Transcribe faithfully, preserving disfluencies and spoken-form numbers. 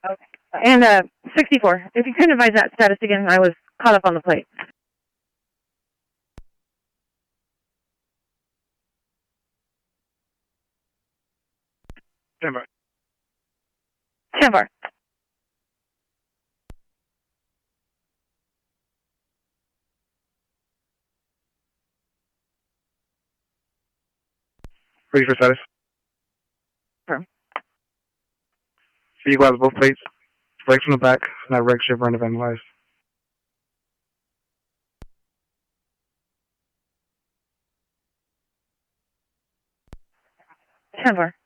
Okay. And uh, sixty-four. If you could advise that status again, I was caught up on the plate. Stand by. Stand by. Ready for status. Confirm. Vehicle has both plates. Right from the back. Not wreck, shift, run, vandalized. Stand by.